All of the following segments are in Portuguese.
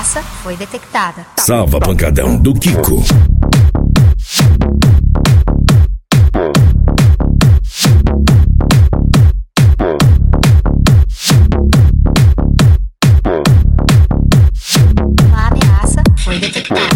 ameaça foi detectada. Salva Pancadão do Kiko. Uma ameaça foi detectada.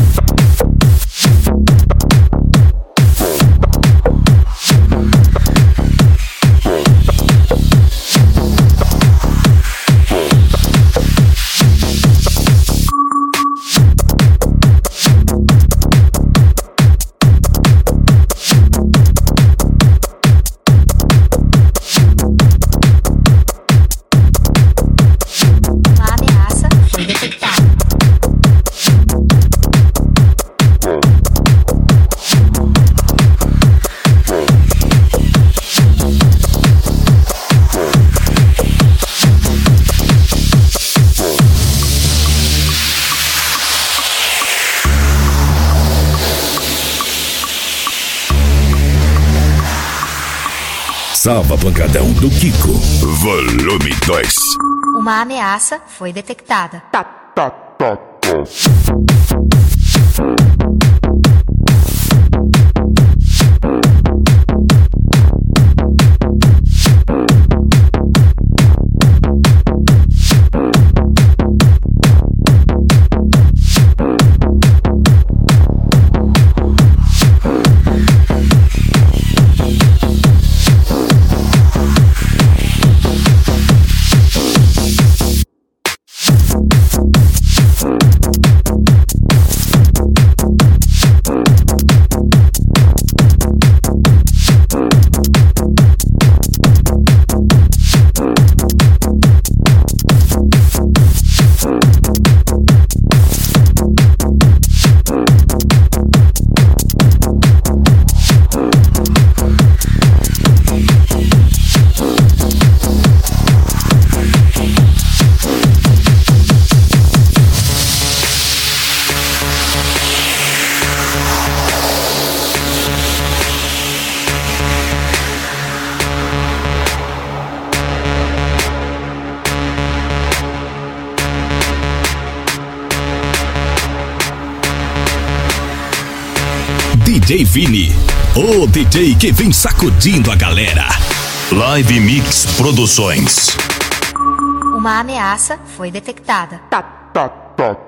Salva Pancadão do Kiko. Volume 2. Uma ameaça foi detectada. DJ Vini, o DJ que vem sacudindo a galera. Live Mix Produções. Uma ameaça foi detectada.